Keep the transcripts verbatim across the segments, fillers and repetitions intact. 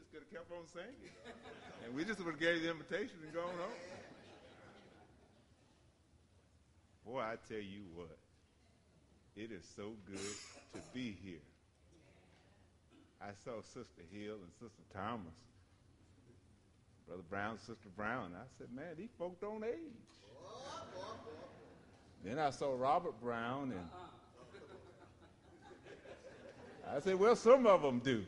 just could have kept on singing. And we just would have gave the invitation and gone home. Boy, I tell you what, it is so good to be here. I saw Sister Hill and Sister Thomas, Brother Brown, Sister Brown. I said, man, these folk don't age. Then I saw Robert Brown, and I said, well, some of them do.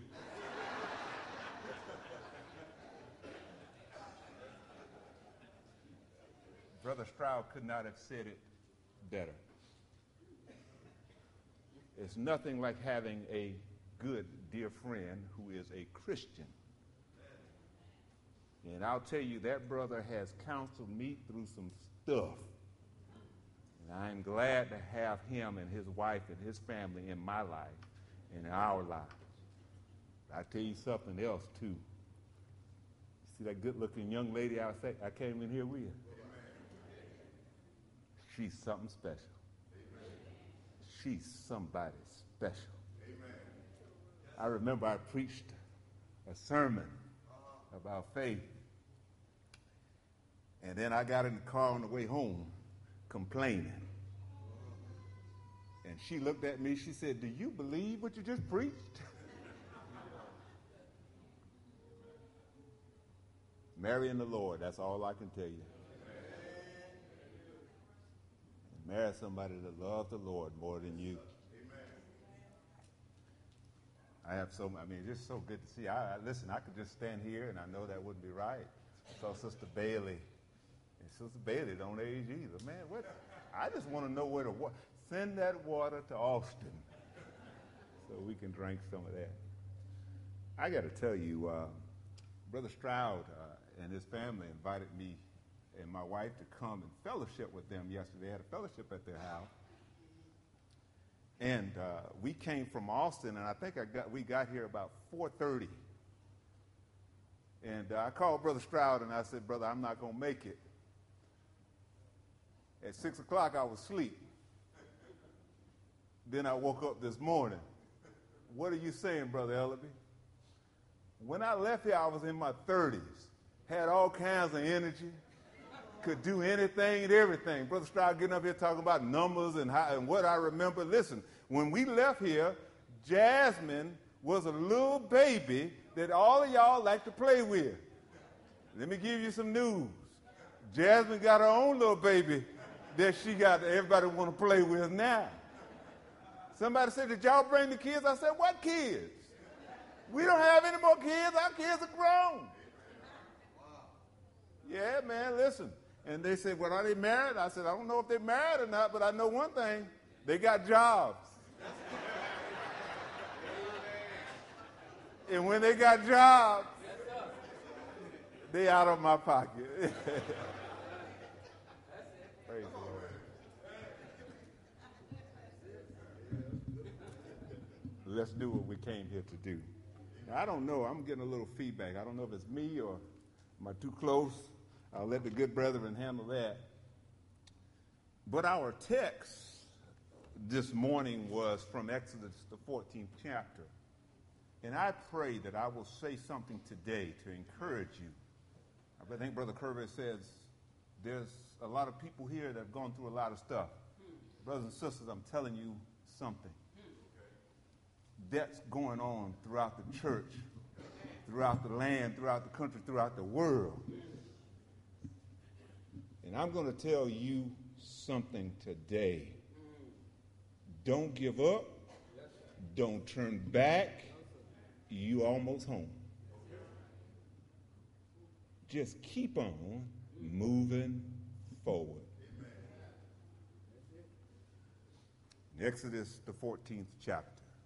Brother Stroud could not have said it better. It's nothing like having a good, dear friend who is a Christian. And I'll tell you, that brother has counseled me through some stuff. And I'm glad to have him and his wife and his family in my life and in our lives. I'll tell you something else, too. See that good-looking young lady I, say, I came in here with? She's something special. She's somebody special. I remember I preached a sermon about faith. And then I got in the car on the way home complaining. And she looked at me, she said, do you believe what you just preached? Marrying the Lord, that's all I can tell you. And marry somebody that loves the Lord more than you. I have so, I mean, it's just so good to see. I, I listen, I could just stand here and I know that wouldn't be right. I saw Sister Bailey. And Sister Bailey don't age either. Man, what? I just want to know where to water. Send that water to Austin so we can drink some of that. I got to tell you, uh, Brother Stroud uh, and his family invited me and my wife to come and fellowship with them yesterday. They had a fellowship at their house. And uh, we came from Austin, and I think I got we got here about four thirty. And uh, I called Brother Stroud, and I said, brother, I'm not going to make it. At six o'clock, I was asleep. Then I woke up this morning. What are you saying, Brother Ellaby? When I left here, I was in my thirties, had all kinds of energy, could do anything and everything. Brother Stroud getting up here talking about numbers and, how, and what I remember. Listen, when we left here, Jasmine was a little baby that all of y'all like to play with. Let me give you some news. Jasmine got her own little baby that she got that everybody want to play with now. Somebody said, did y'all bring the kids? I said, what kids? We don't have any more kids. Our kids are grown. Yeah, man, listen. And they said, well, are they married? I said, I don't know if they're married or not, but I know one thing. They got jobs. And when they got jobs, they out of my pocket. Praise the Lord. Let's do what we came here to do. Now, I don't know. I'm getting a little feedback. I don't know if it's me or am I too close. I'll let the good brethren handle that. But our text this morning was from Exodus, the fourteenth chapter. And I pray that I will say something today to encourage you. I think Brother Kirby says there's a lot of people here that have gone through a lot of stuff. Brothers and sisters, I'm telling you something. That's going on throughout the church, throughout the land, throughout the country, throughout the world. And I'm going to tell you something today. Don't give up. Don't turn back. You almost home. Just keep on moving forward. Exodus, the fourteenth chapter.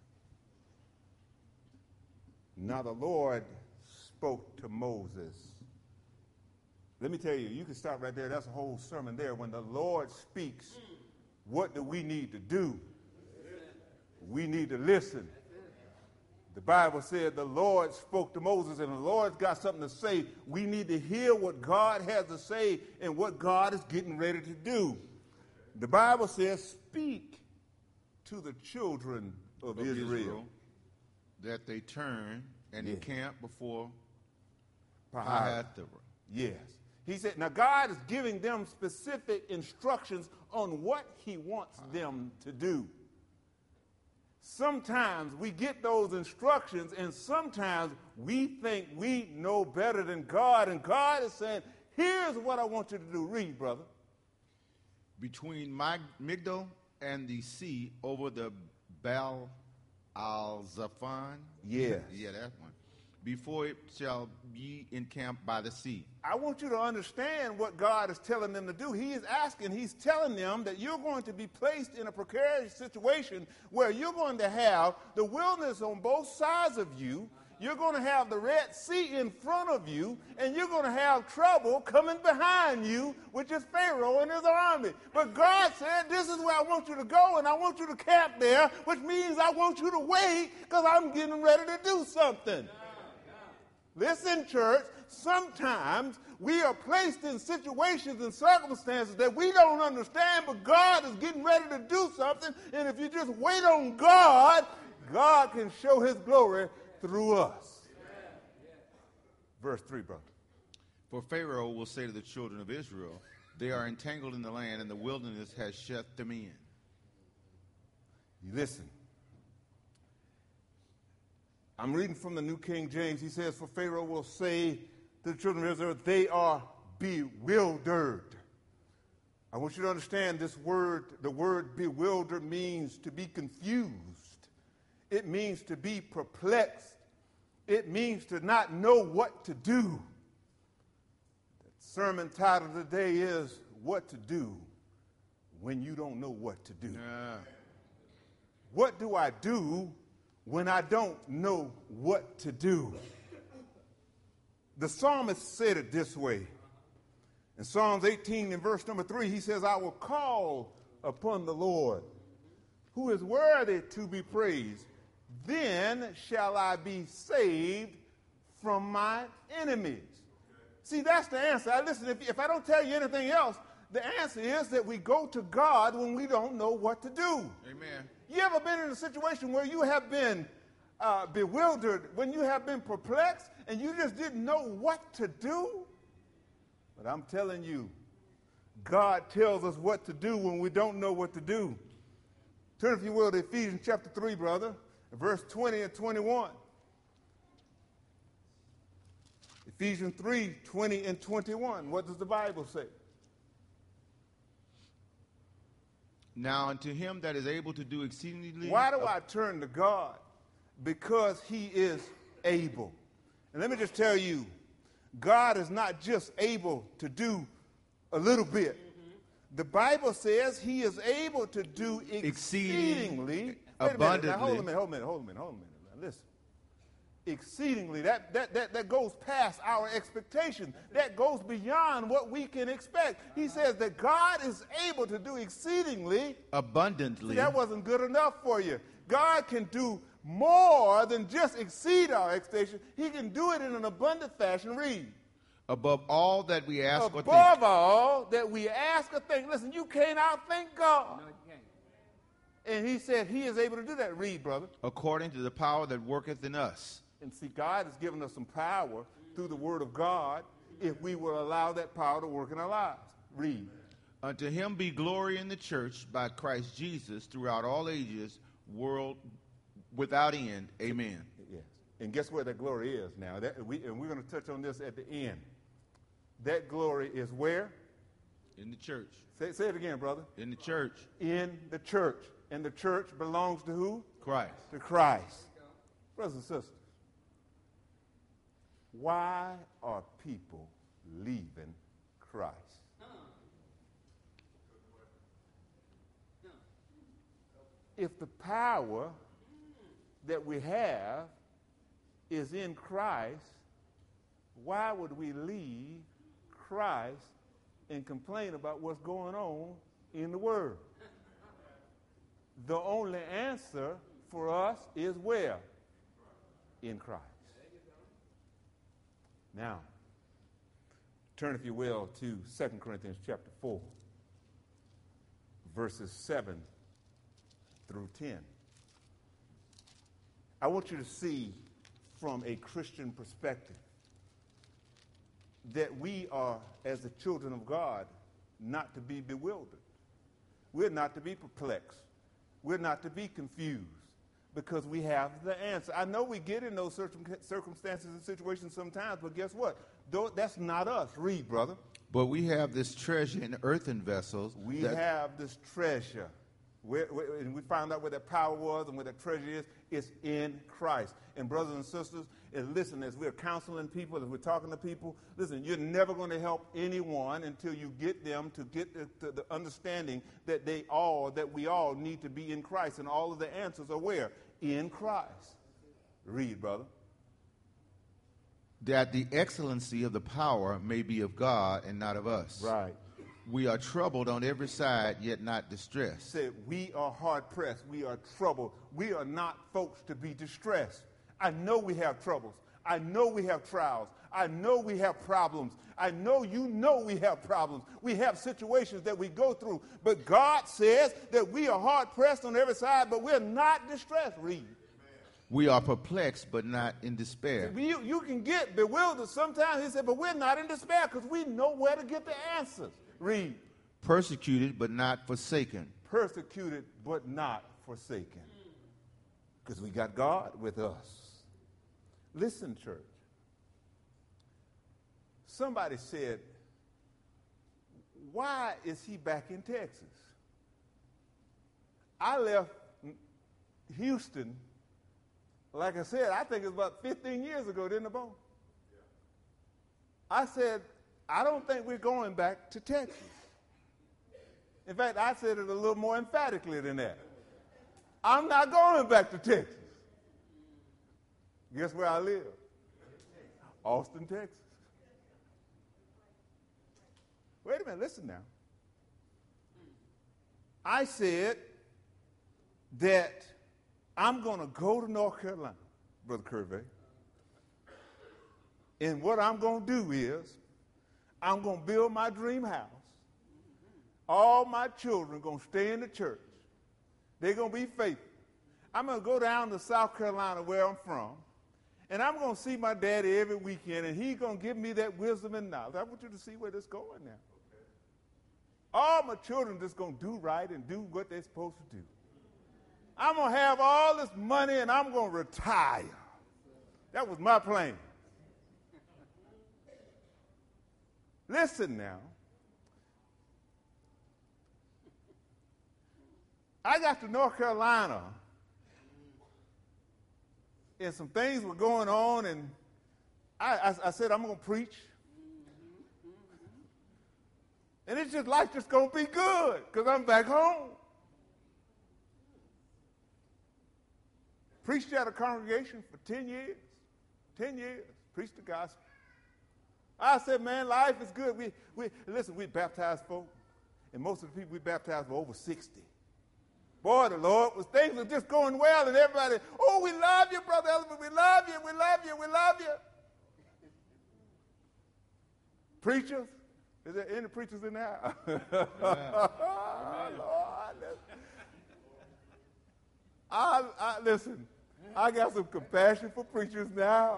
Now the Lord spoke to Moses. Let me tell you, you can stop right there. That's a whole sermon there. When the Lord speaks, what do we need to do? We need to listen. The Bible said the Lord spoke to Moses, and the Lord's got something to say. We need to hear what God has to say and what God is getting ready to do. The Bible says, speak to the children of, of Israel. Israel that they turn and yeah. encamp before Pahathra. Yes. He said, now God is giving them specific instructions on what he wants them to do. Sometimes we get those instructions, and sometimes we think we know better than God, and God is saying, here's what I want you to do. Read, brother. Between Migdol and the sea over the Baal al-Zaphon. Yes. Yeah, that one. Before it shall be encamped by the sea. I want you to understand what God is telling them to do. He is asking, he's telling them that you're going to be placed in a precarious situation where you're going to have the wilderness on both sides of you. You're going to have the Red Sea in front of you, and you're going to have trouble coming behind you, which is Pharaoh and his army. But God said, this is where I want you to go, and I want you to camp there, which means I want you to wait because I'm getting ready to do something. Listen, church, sometimes we are placed in situations and circumstances that we don't understand, but God is getting ready to do something, and if you just wait on God, God can show his glory through us. Verse three, brother. For Pharaoh will say to the children of Israel, they are entangled in the land, and the wilderness has shut them in. Listen. I'm reading from the New King James. He says, for Pharaoh will say to the children of Israel, they are bewildered. I want you to understand this word, the word bewildered means to be confused. It means to be perplexed. It means to not know what to do. The sermon title today is What to Do When You Don't Know What to Do. Yeah. What do I do when I don't know what to do? The psalmist said it this way. In Psalms eighteen and verse number three, he says, I will call upon the Lord, who is worthy to be praised. Then shall I be saved from my enemies. See, that's the answer. I, listen, if, if I don't tell you anything else, the answer is that we go to God when we don't know what to do. Amen. You ever been in a situation where you have been uh, bewildered, when you have been perplexed, and you just didn't know what to do? But I'm telling you, God tells us what to do when we don't know what to do. Turn, if you will, to Ephesians chapter three, brother, verse twenty and twenty-one. Ephesians three, twenty and twenty-one. What does the Bible say? Now unto him that is able to do exceedingly... Why do I turn to God? Because he is able. And let me just tell you, God is not just able to do a little bit. The Bible says he is able to do exceedingly, abundantly. Now, hold a minute, hold a minute, hold a minute, hold a minute. Now, listen. Exceedingly, that, that, that, that goes past our expectation. That goes beyond what we can expect. He says that God is able to do exceedingly. Abundantly. See, that wasn't good enough for you. God can do more than just exceed our expectation. He can do it in an abundant fashion. Read. Above all that we ask Above or think. Above all that we ask or think. Listen, you can't outthink God. No, you can't. And he said he is able to do that. Read, brother. According to the power that worketh in us. And see, God has given us some power through the word of God if we will allow that power to work in our lives. Read. Unto him be glory in the church by Christ Jesus throughout all ages, world without end. Amen. Yes. And guess where that glory is now? That, we, and we're going to touch on this at the end. That glory is where? In the church. Say, say it again, brother. In the church. In the church. And the church belongs to who? Christ. To Christ. Brothers and sisters, why are people leaving Christ? If the power that we have is in Christ, why would we leave Christ and complain about what's going on in the world? The only answer for us is where? In Christ. Now, turn, if you will, to Second Corinthians chapter four, verses seven through ten. I want you to see from a Christian perspective that we are, as the children of God, not to be bewildered. We're not to be perplexed. We're not to be confused because we have the answer. I know we get in those circum- circumstances and situations sometimes, but guess what? Though, that's not us. Read, brother. But we have this treasure in earthen vessels. We that- have this treasure. Where, where, and we found out where that power was and where that treasure is. It's in Christ. And brothers and sisters, and listen, as we're counseling people, as we're talking to people, listen, you're never going to help anyone until you get them to get the, to the understanding that they all, that we all need to be in Christ. And all of the answers are where? In Christ. Read, brother. That the excellency of the power may be of God and not of us. Right. We are troubled on every side, yet not distressed. Said, we are hard pressed. We are troubled. We are not folks to be distressed. I know we have troubles. I know we have trials. I know we have problems. I know you know we have problems. We have situations that we go through. But God says that we are hard pressed on every side, but we're not distressed. Read. We are perplexed, but not in despair. You, you can get bewildered sometimes. He said, but we're not in despair because we know where to get the answers. Read. Persecuted, but not forsaken. Persecuted, but not forsaken. Because we got God with us. Listen, church. Somebody said, why is he back in Texas? I left Houston, like I said, I think it's about fifteen years ago, didn't it, Bo? I said, I don't think we're going back to Texas. In fact, I said it a little more emphatically than that. I'm not going back to Texas. Guess where I live? Austin, Texas. Wait a minute, listen now. I said that I'm going to go to North Carolina, Brother Curvey. And what I'm going to do is I'm going to build my dream house. All my children are going to stay in the church. They're going to be faithful. I'm going to go down to South Carolina where I'm from, and I'm going to see my daddy every weekend, and he's going to give me that wisdom and knowledge. I want you to see where this is going now. All my children just going to do right and do what they're supposed to do. I'm going to have all this money, and I'm going to retire. That was my plan. Listen now. I got to North Carolina, and some things were going on, and I, I, I said, I'm going to preach. And it's just life just going to be good because I'm back home. Preached at a congregation for ten years. ten years. Preached the gospel. I said, man, life is good. We, we listen, we baptized folk, and most of the people we baptized were over sixty. Boy, the Lord was things were just going well, and everybody, oh, we love you, Brother Elizabeth, we love you, we love you, we love you. Preachers, is there any preachers in there? Oh, Lord, I, I listen. I got some compassion for preachers now.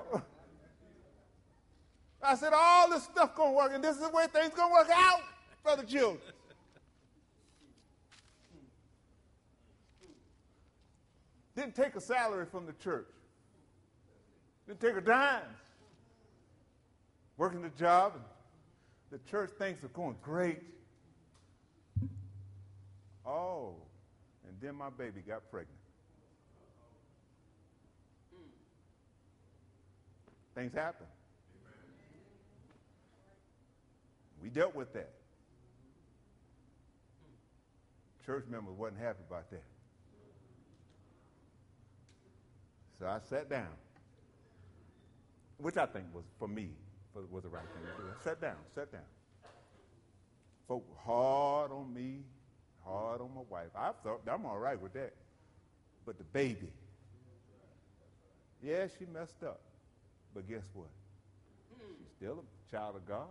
I said, all this stuff gonna work, and this is the way things gonna work out for the children. Didn't take a salary from the church. Didn't take a dime. Working the job, and the church things are going great. Oh, and then my baby got pregnant. Things happen. We dealt with that. Church members wasn't happy about that. So I sat down, which I think was, for me, was the right thing to do. I sat down, sat down. Folk were hard on me, hard on my wife. I thought, I'm all right with that. But the baby, yeah, she messed up. But guess what? She's still a child of God.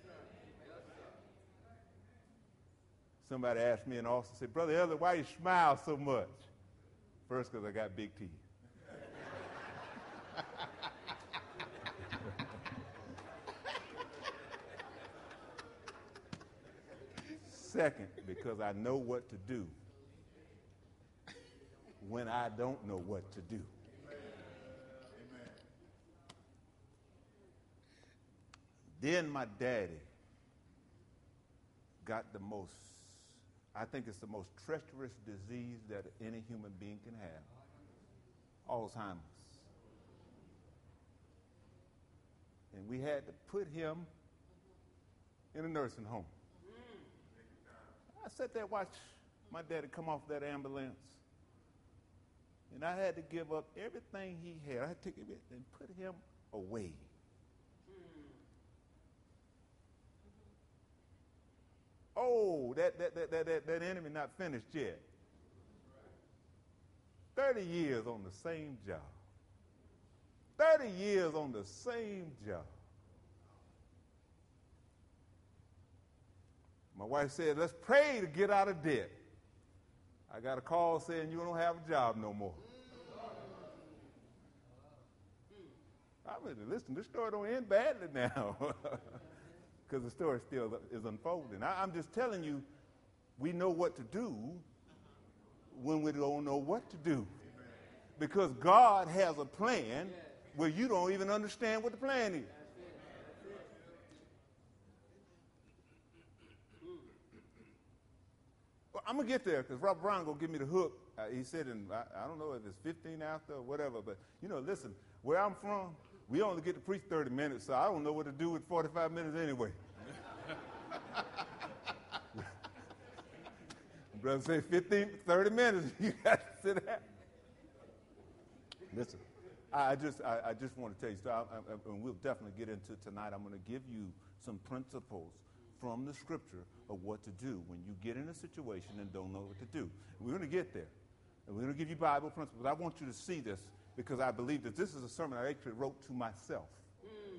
Somebody asked me in Austin, said, Brother Elder, why you smile so much? First, because I got big teeth. second because I know what to do when I don't know what to do. Then my daddy got the most, I think it's the most treacherous disease that any human being can have, Alzheimer's. And we had to put him in a nursing home. I sat there and watched my daddy come off that ambulance. And I had to give up everything he had. I had to take it and put him away. Oh, that, that, that, that, that, that enemy not finished yet. thirty years on the same job. thirty years on the same job. My wife said, let's pray to get out of debt. I got a call saying you don't have a job no more. I mean, listen, this story don't end badly now because the story still is unfolding. I, I'm just telling you, we know what to do when we don't know what to do. Because God has a plan where you don't even understand what the plan is. Well, I'm going to get there because Robert Brown going to give me the hook. Uh, he said, in, I, I don't know if it's fifteen after or whatever, but, you know, listen, where I'm from, we only get to preach thirty minutes, so I don't know what to do with forty-five minutes anyway. Brother say fifteen, thirty minutes, you got to sit down. Listen, I just I, I just want to tell you, so I, I, and we'll definitely get into tonight. I'm going to give you some principles from the scripture of what to do when you get in a situation and don't know what to do. We're going to get there, and we're going to give you Bible principles. I want you to see this because I believe that this is a sermon I actually wrote to myself. Mm.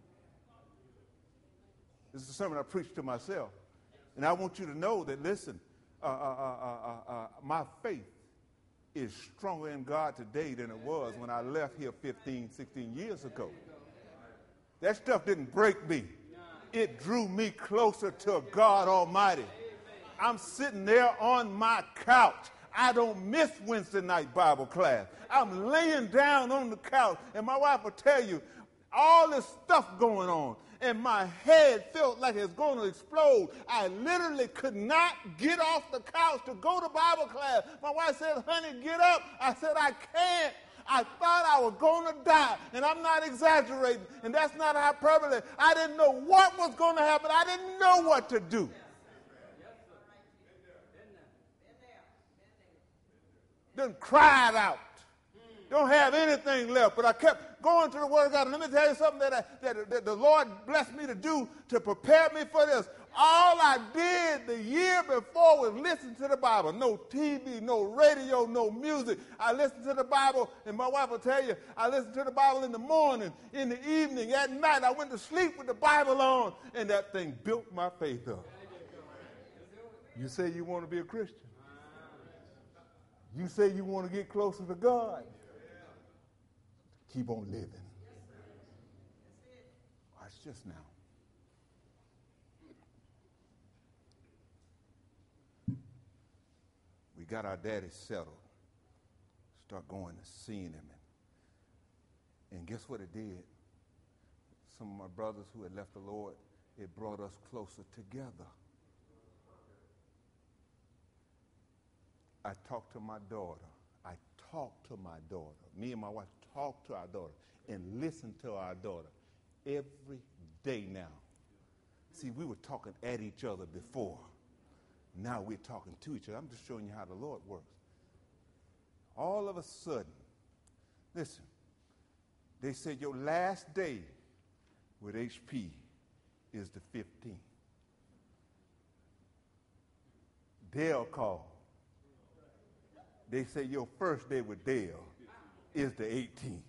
This is a sermon I preached to myself, and I want you to know that, listen, uh, uh, uh, uh, uh, my faith is stronger in God today than it was when I left here fifteen, sixteen years ago. That stuff didn't break me. It drew me closer to God Almighty. I'm sitting there on my couch. I don't miss Wednesday night Bible class. I'm laying down on the couch, and my wife will tell you all this stuff going on, and my head felt like it's going to explode. I literally could not get off the couch to go to Bible class. My wife said, honey, get up. I said, I can't. I thought I was going to die, and I'm not exaggerating, and that's not hyperbole. I didn't know what was going to happen. I didn't know what to do. Then cried out. Don't have anything left, but I kept going to the Word of God. And let me tell you something that, I, that, that the Lord blessed me to do to prepare me for this. All I did the year before was listen to the Bible. No T V, no radio, no music. I listened to the Bible, and my wife will tell you, I listened to the Bible in the morning, in the evening, at night. I went to sleep with the Bible on, and that thing built my faith up. You say you want to be a Christian. You say you want to get closer to God. Keep on living. Watch this now. We got our daddy settled. Start going and seeing him. And, and guess what it did? Some of my brothers who had left the Lord, it brought us closer together. I talked to my daughter. I talked to my daughter. Me and my wife talked to our daughter and listened to our daughter every day now. See, we were talking at each other before. Now we're talking to each other. I'm just showing you how the Lord works. All of a sudden, listen, they said your last day with H P is the fifteenth. Dale called. They say your first day with Dale is the eighteenth.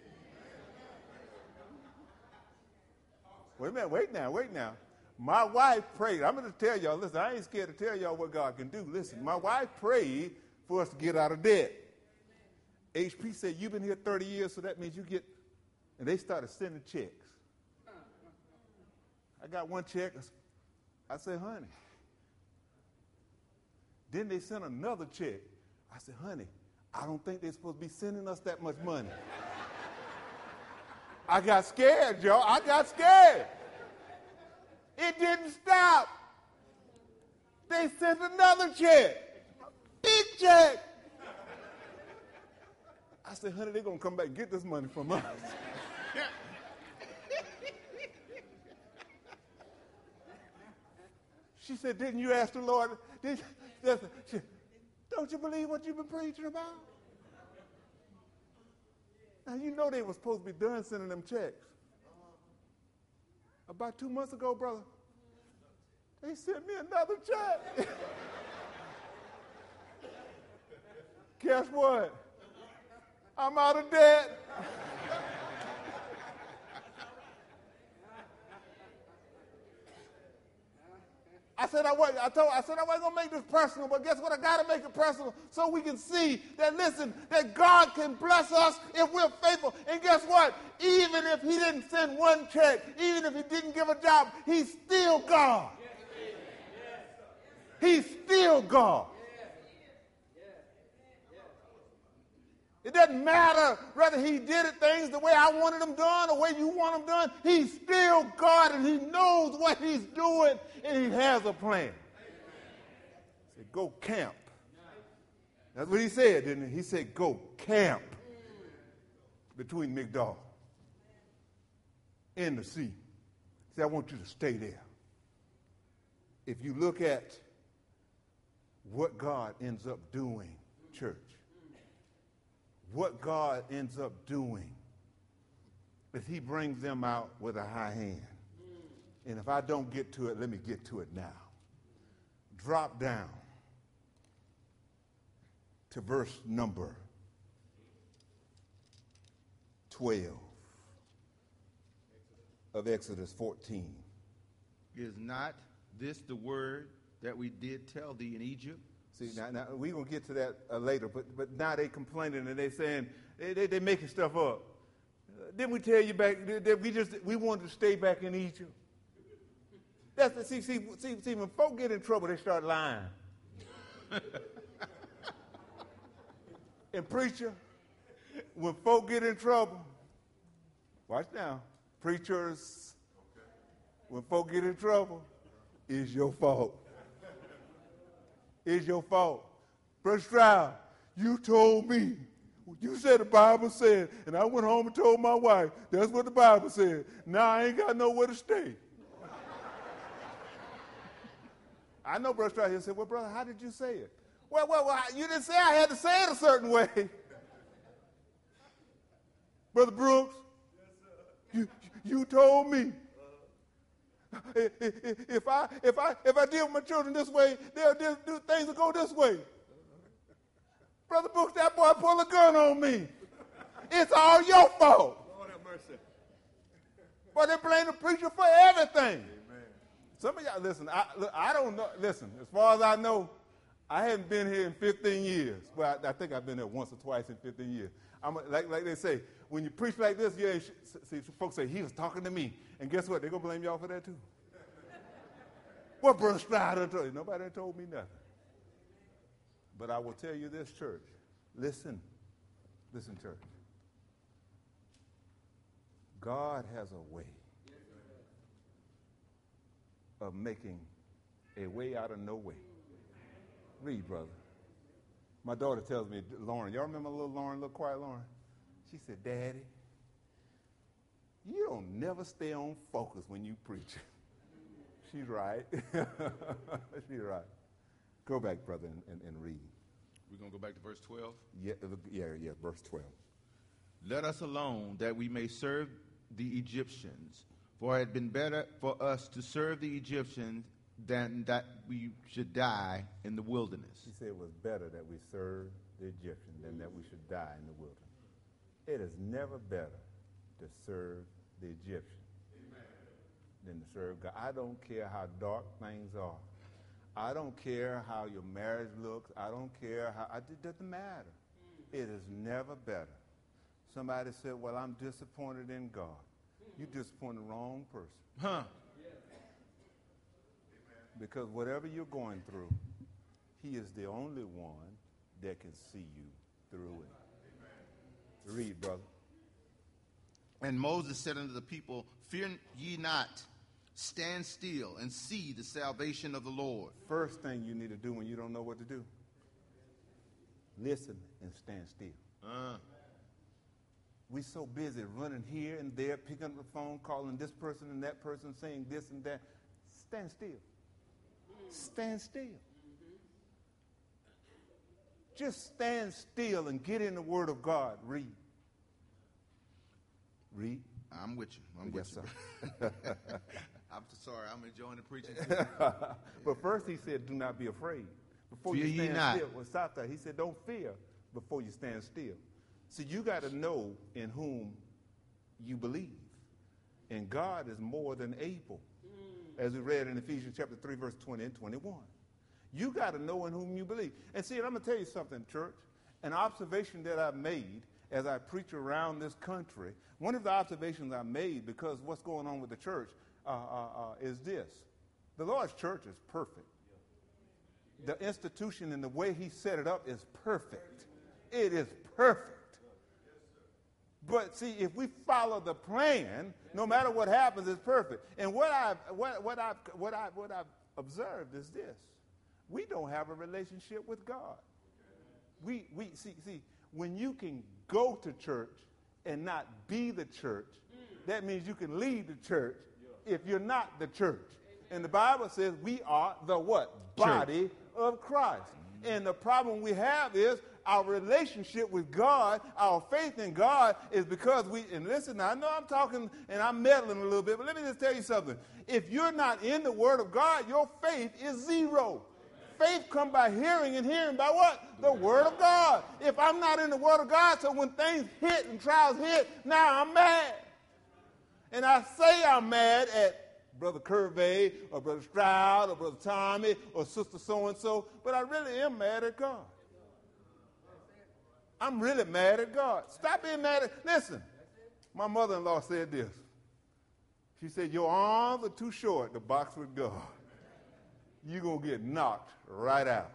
Wait a minute, wait now, wait now. My wife prayed. I'm going to tell y'all, listen, I ain't scared to tell y'all what God can do. Listen, my wife prayed for us to get out of debt. H P said, you've been here thirty years, so that means you get, and they started sending checks. I got one check. I said, honey, Then they sent another check. I said, honey, I don't think they're supposed to be sending us that much money. I got scared, Joe. I got scared. It didn't stop. They sent another check. Big check. I said, honey, they're going to come back and get this money from us. She said, didn't you ask the Lord? Did you? She, don't you believe what you've been preaching about? Now, you know they were supposed to be done sending them checks. About two months ago, brother, they sent me another check. Guess what? I'm out of debt. I said I wasn't, I told I said I wasn't gonna make this personal, but guess what? I gotta make it personal so we can see that, listen, that God can bless us if we're faithful. And guess what? Even if he didn't send one check, even if he didn't give a job, he's still God. He's still God. It doesn't matter whether he did it things the way I wanted them done or the way you want them done. He's still God, and he knows what he's doing, and he has a plan. He said, go camp. That's what he said, didn't he? He said, go camp between Migdol and the sea. He said, I want you to stay there. If you look at what God ends up doing, church, what God ends up doing is he brings them out with a high hand. And if I don't get to it, let me get to it now. Drop down to verse number twelve of Exodus fourteen. Is not this the word that we did tell thee in Egypt? See, now, now we're going to get to that uh, later, but but now they complaining and they saying, they, they, they making stuff up. Uh, didn't we tell you back that we just, we wanted to stay back in Egypt? That's the, see, see, see, see, when folk get in trouble, they start lying. And preacher, when folk get in trouble, watch now, preachers, when folk get in trouble, it's your fault. It's your fault. Brother Stroud, you told me. You said the Bible said, and I went home and told my wife, that's what the Bible said. Now I ain't got nowhere to stay. I know Brother Stroud here said, well, brother, how did you say it? Well, well, well, you didn't say I had to say it a certain way. Brother Brooks, you, you told me. If I if I if I deal with my children this way, they'll do, do things will go this way. Brother Brooks, that boy pulled a gun on me. It's all your fault. Lord have mercy. But they blame the preacher for everything. Amen. Some of y'all, listen, I, look, I don't know. Listen, as far as I know, I hadn't been here in fifteen years. Well, I, I think I've been there once or twice in fifteen years. I'm like like they say, when you preach like this, yeah, see, folks say he was talking to me, and guess what? They're gonna blame y'all for that too. What Brother Stroud told you? Nobody told me nothing. But I will tell you this, church. Listen, listen, church. God has a way of making a way out of no way. Read, brother. My daughter tells me, Lauren, y'all remember little Lauren, little quiet Lauren? She said, Daddy, you don't never stay on focus when you preach. She's right. She's right. Go back, brother, and, and, and read. We're going to go back to verse twelve? Yeah, yeah, yeah, verse twelve. Let us alone that we may serve the Egyptians, for it had been better for us to serve the Egyptians than that we should die in the wilderness. He said it was better that we serve the Egyptians than that we should die in the wilderness. It is never better to serve the Egyptians than to serve God. I don't care how dark things are. I don't care how your marriage looks. I don't care how, it doesn't matter. It is never better. Somebody said, well, I'm disappointed in God. You disappointed the wrong person. Huh. Because whatever you're going through, He is the only one that can see you through it. Read, brother. And Moses said unto the people, Fear ye not, stand still and see the salvation of the Lord. First thing you need to do when you don't know what to do, listen and stand still. Uh. We're so busy running here and there, picking up the phone, calling this person and that person, saying this and that. Stand still. Stand still. Just stand still and get in the Word of God. Read. Read. I'm with you. I'm Yes, with you. I'm sorry. I'm enjoying the preaching too. But first he said, do not be afraid. Before Fear you ye stand not. still. Well, stop that. He said, don't fear before you stand still. See, you got to know in whom you believe. And God is more than able. As we read in Ephesians chapter three, verse twenty and twenty-one. You got to know in whom you believe. And see, and I'm going to tell you something, church. An observation that I've made as I preach around this country, one of the observations I made, because what's going on with the church, uh, uh, uh, is this. The Lord's church is perfect. The institution and the way he set it up is perfect. It is perfect. But see, if we follow the plan, no matter what happens, it's perfect. And what I've, what, what I've, what I, what I've observed is this. We don't have a relationship with God. We, we see, see, when you can go to church and not be the church, that means you can lead the church if you're not the church. And the Bible says we are the what? Body of Christ. And the problem we have is our relationship with God, our faith in God is because we, and listen, I know I'm talking and I'm meddling a little bit, but let me just tell you something. If you're not in the Word of God, your faith is zero. Faith comes by hearing, and hearing by what? The Word of God. If I'm not in the Word of God, so when things hit and trials hit, now I'm mad. And I say I'm mad at Brother Curvey or Brother Stroud or Brother Tommy or Sister so-and-so, but I really am mad at God. I'm really mad at God. Stop being mad at, listen, my mother-in-law said this. She said, your arms are too short to box with God. You're going to get knocked right out.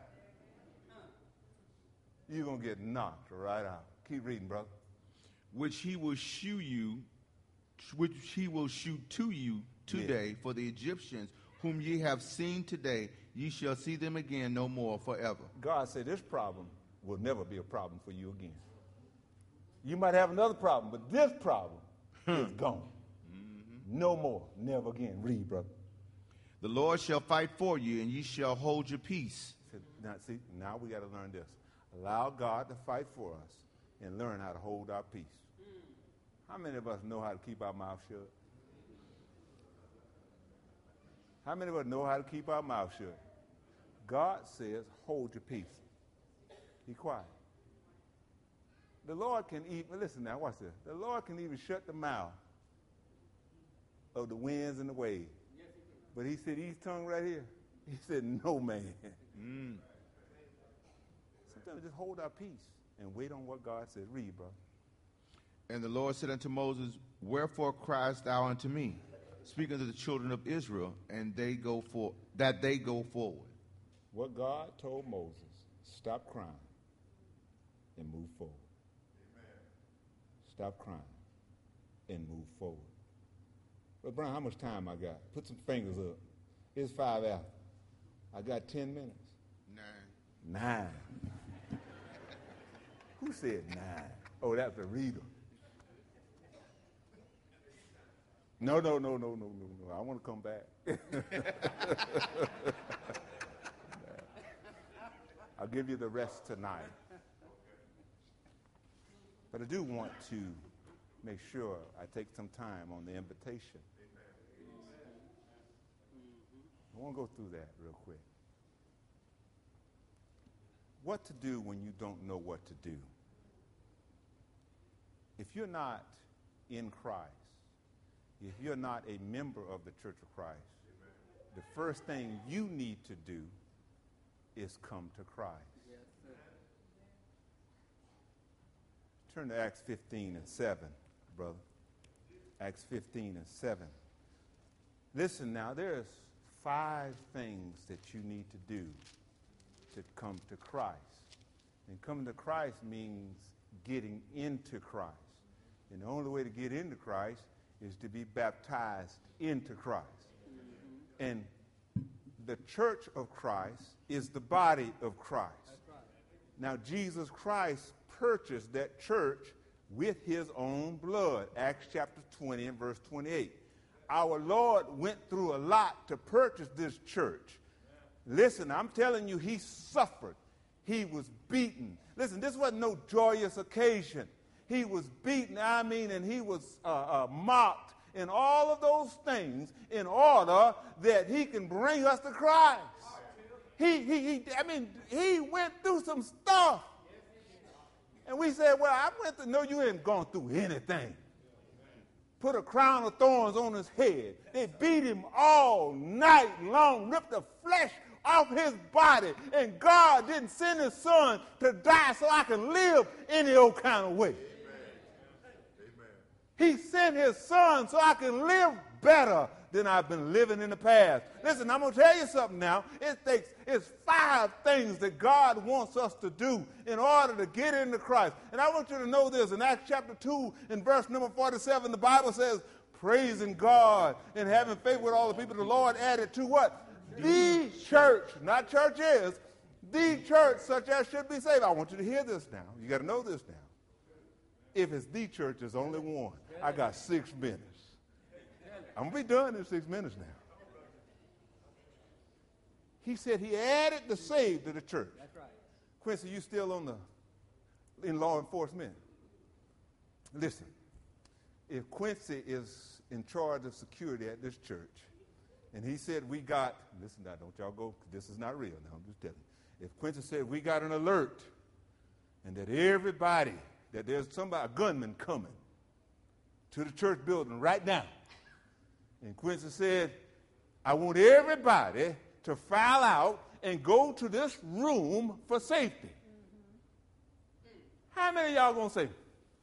You're going to get knocked right out. Keep reading, brother. Which he will shew you, which he will shew to you today, yeah. For the Egyptians whom ye have seen today, ye shall see them again no more forever. God said this problem will never be a problem for you again. You might have another problem, but this problem is gone. Mm-hmm. No more, never again. Read, brother. The Lord shall fight for you, and ye shall hold your peace. Now, see, now we got to learn this. Allow God to fight for us and learn how to hold our peace. How many of us know how to keep our mouth shut? How many of us know how to keep our mouth shut? God says, hold your peace. Be quiet. The Lord can even, listen now, watch this. The Lord can even shut the mouth of the winds and the waves. But he said, his tongue right here, he said, no man. Mm. Sometimes we just hold our peace and wait on what God says. Read, brother. And the Lord said unto Moses, wherefore criest thou unto me? Speak unto the children of Israel, and they go for that they go forward. What God told Moses, stop crying and move forward. Amen. Stop crying and move forward. But Brian, how much time I got? Put some fingers up. It's five after. I got ten minutes. Nine. Nine. Who said nine? Oh, that's the reader. No, no, no, no, no, no, no. I want to come back. I'll give you the rest tonight. But I do want to make sure I take some time on the invitation. I want to go through that real quick. What to do when you don't know what to do. If you're not in Christ, if you're not a member of the Church of Christ, Amen. The first thing you need to do is come to Christ. Yes, turn to Acts fifteen and seven, brother. Acts fifteen and seven. Listen now, there's five things that you need to do to come to Christ. And coming to Christ means getting into Christ. And the only way to get into Christ is to be baptized into Christ. And the church of Christ is the body of Christ. Now, Jesus Christ purchased that church with his own blood. Acts chapter twenty and verse twenty-eight. Our Lord went through a lot to purchase this church. Listen, I'm telling you, he suffered. He was beaten. Listen, this wasn't no joyous occasion. He was beaten, I mean, and he was uh, uh, mocked and all of those things in order that he can bring us to Christ. He, he, he, I mean, he went through some stuff. And we said, well, I went through, no, you ain't gone through anything. Put a crown of thorns on his head. They beat him all night long, ripped the flesh off his body. And God didn't send his son to die so I can live any old kind of way. He sent his son so I can live better than I've been living in the past. Listen, I'm going to tell you something now. It takes, it's five things that God wants us to do in order to get into Christ. And I want you to know this. In Acts chapter two, in verse number forty-seven, the Bible says, praising God and having faith with all the people, the Lord added to what? The church, not churches, the church such as should be saved. I want you to hear this now. You got to know this now. If it's the church, there's only one. I got six minutes. I'm going to be done in six minutes now. He said he added the saved to the church. That's right. Quincy, you still on the in law enforcement? Listen, if Quincy is in charge of security at this church, and he said we got, listen now, don't y'all go, this is not real now, I'm just telling you. If Quincy said we got an alert, and that everybody, that there's somebody, a gunman coming to the church building right now, and Quincy said, I want everybody to file out and go to this room for safety. Mm-hmm. How many of y'all going to say,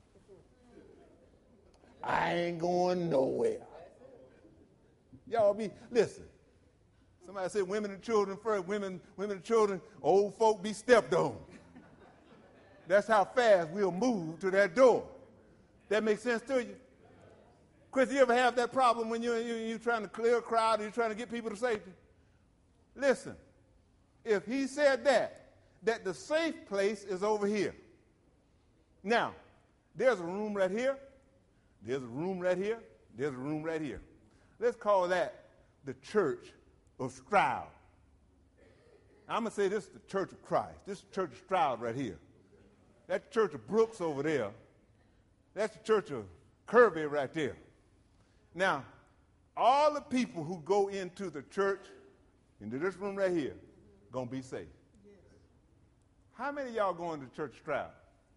I ain't going nowhere? Y'all be, listen, somebody said women and children first, women, women and children, old folk be stepped on. That's how fast we'll move to that door. That makes sense to you? Chris, you ever have that problem when you're, you're, you're trying to clear a crowd and you're trying to get people to safety? Listen, if he said that, that the safe place is over here. Now, there's a room right here. There's a room right here. There's a room right here. Let's call that the Church of Stroud. I'm going to say this is the Church of Christ. This is the Church of Stroud right here. That's the Church of Brooks over there. That's the Church of Kirby right there. Now, all the people who go into the church, into this room right here, going to be saved. Yes. How many of y'all going to Church Stroud?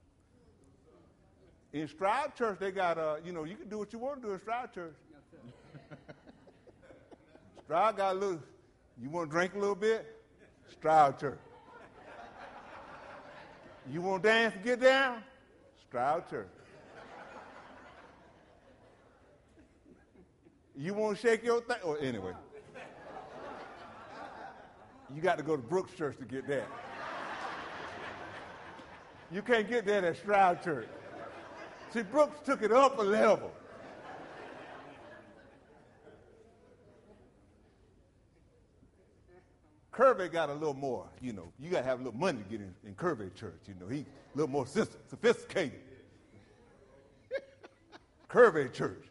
In Stroud Church, they got, uh, you know, you can do what you want to do in Stroud Church. Stroud got a little, you want to drink a little bit? Stroud Church. You want to dance and get down? Stroud Church. You want to shake your thing? Oh, anyway. You got to go to Brooks Church to get that. You can't get that at Stroud Church. See, Brooks took it up a level. Kirby got a little more, you know, you got to have a little money to get in, in Kirby Church. You know, he's a little more sophisticated. Kirby Church.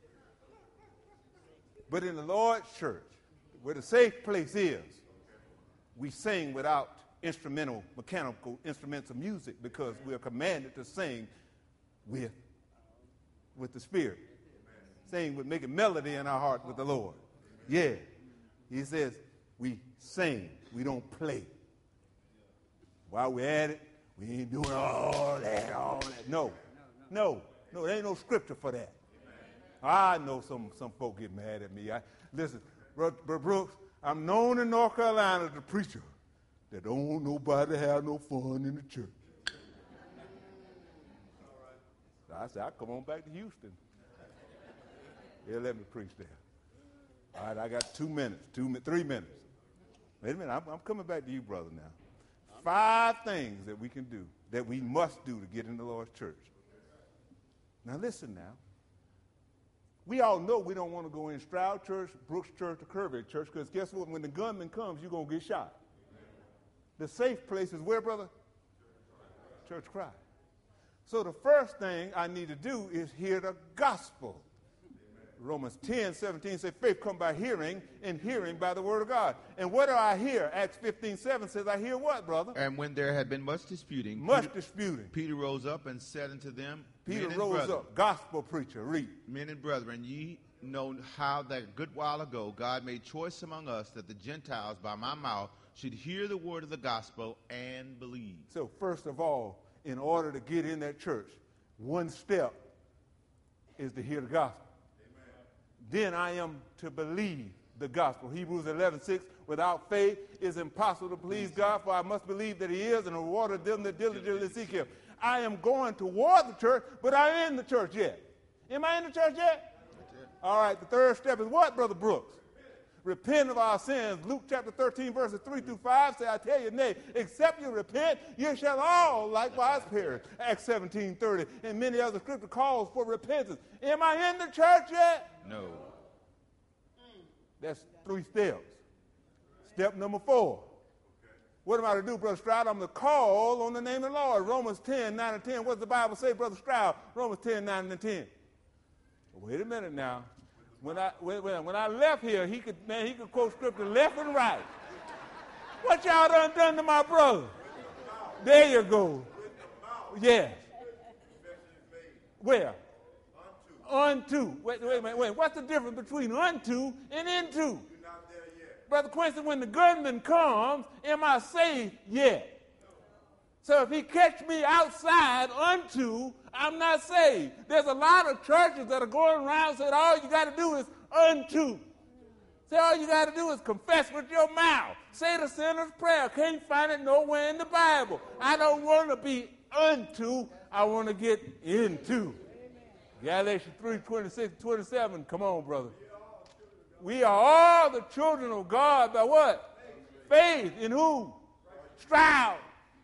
But in the Lord's church, where the safe place is, we sing without instrumental, mechanical instruments of music because we are commanded to sing with, with the Spirit. Sing with making melody in our heart with the Lord. Yeah. He says we sing. We don't play. While we're at it, we ain't doing all that, all that. No. No. No, there ain't no scripture for that. I know some, some folk get mad at me. I, listen, Brother Brooks, I'm known in North Carolina as a preacher that don't want nobody to have no fun in the church. So I said, I'll come on back to Houston. They'll let me preach there. All right, I got two minutes, two, three minutes. Wait a minute, I'm, I'm coming back to you, brother, now. Five things that we can do, that we must do to get in the Lord's church. Now listen now. We all know we don't want to go in Stroud Church, Brooks Church, or Kirby Church, because guess what? When the gunman comes, you're going to get shot. The safe place is where, brother? Church cry. So the first thing I need to do is hear the gospel. Romans ten, seventeen says, faith come by hearing, and hearing by the word of God. And what do I hear? Acts fifteen, seven says, I hear what, brother? And when there had been much disputing, Much Peter, disputing. Peter rose up and said unto them, Peter Men and rose brethren, up, gospel preacher, read. Men and brethren, ye know how that a good while ago God made choice among us that the Gentiles by my mouth should hear the word of the gospel and believe. So first of all, in order to get in that church, one step is to hear the gospel. Then I am to believe the gospel. Hebrews eleven six, without faith it is impossible to please God, for I must believe that he is and reward of them that diligently seek him. I am going toward the church, but I ain't in the church yet. Am I in the church yet? All right, the third step is what, Brother Brooks? Repent of our sins. Luke chapter thirteen, verses three through five say, I tell you, nay, except you repent, you shall all likewise perish. Acts seventeen thirty, and many other scripture calls for repentance. Am I in the church yet? No. That's three steps. Step number four. What am I to do, Brother Stroud? I'm to call on the name of the Lord. Romans ten, nine and ten. What does the Bible say, Brother Stroud? Romans ten, nine and ten. Wait a minute now. When I when, when I left here, he could man he could quote scripture left and right. What y'all done done to my brother? There you go. Yes. Where? Unto. Wait, wait, wait, wait. What's the difference between unto and into? Brother Quincy, when the gunman comes, am I saved yet? So if he catch me outside unto, I'm not saved. There's a lot of churches that are going around saying all you got to do is unto. Say all you got to do is confess with your mouth. Say the sinner's prayer. Can't find it nowhere in the Bible. I don't want to be unto. I want to get into. Galatians three, twenty-six, twenty-seven. Come on, brother. We are all the children of God by what? Faith in who? Stroud.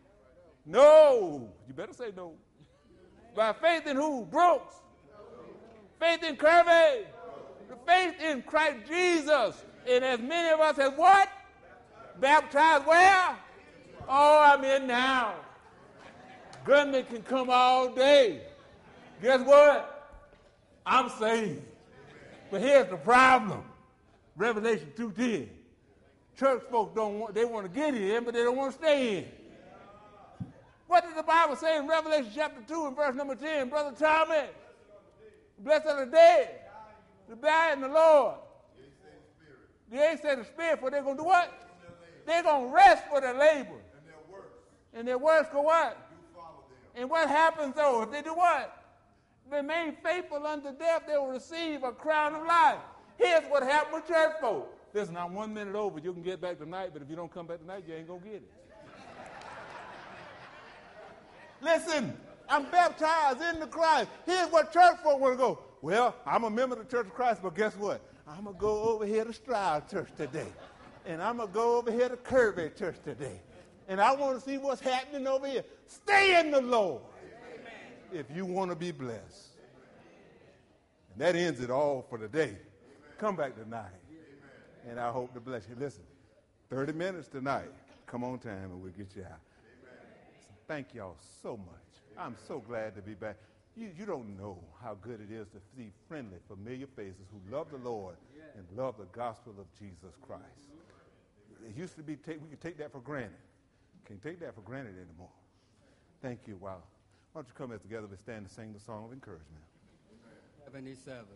No. You better say no. By faith in who? Brooks. Faith in Kirby. Faith in Christ Jesus. And as many of us have what? Baptized where? Oh, I'm in now. Gunmen can come all day. Guess what? I'm saved. But here's the problem. Revelation two ten. Church folks don't want, they want to get in, but they don't want to stay in. What did the Bible say in Revelation chapter two and verse number ten? Brother Tommy, blessed are the dead, the die in the Lord. They ain't say the Spirit, for they're going to do what? They're going to rest for their labor. And their works go what? And what happens, though, if they do what? Remain faithful unto death, they will receive a crown of life. Here's what happened with church folk. Listen, I'm one minute over. You can get back tonight, but if you don't come back tonight, you ain't going to get it. Listen, I'm baptized in the Christ. Here's what church folk want to go. Well, I'm a member of the Church of Christ, but guess what? I'm going to go over here to Stroud Church today. And I'm going to go over here to Kirby Church today. And I want to see what's happening over here. Stay in the Lord if you want to be blessed. And that ends it all for today. Come back tonight. And I hope to bless you. Listen, thirty minutes tonight. Come on time and we'll get you out. Thank y'all so much. I'm so glad to be back. You, you don't know how good it is to see friendly, familiar faces who love the Lord and love the gospel of Jesus Christ. It used to be, take, we could take that for granted. Can't take that for granted anymore. Thank you. Wow. Why don't you come here together and stand and sing the song of encouragement? seventy-seven.